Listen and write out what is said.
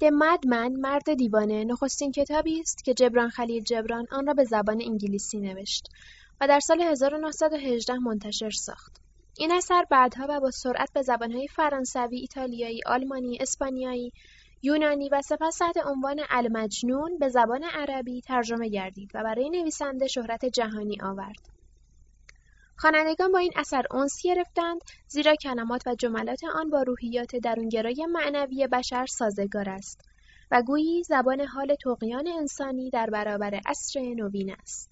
The Madman مرد دیوانه نخستین کتابی است که جبران خلیل جبران آن را به زبان انگلیسی نوشت و در سال 1918 منتشر ساخت. این اثر بعدها و با سرعت به زبان‌های فرانسوی، ایتالیایی، آلمانی، اسپانیایی، یونانی و سپس تحت عنوان المجنون به زبان عربی ترجمه گردید و برای نویسنده شهرت جهانی آورد. خوانندگان با این اثر انس گرفتند زیرا کلمات و جملات آن با روحیات درونگرای معنوی بشر سازگار است و گویی زبان حال طغیان انسانی در برابر عصر نوین است.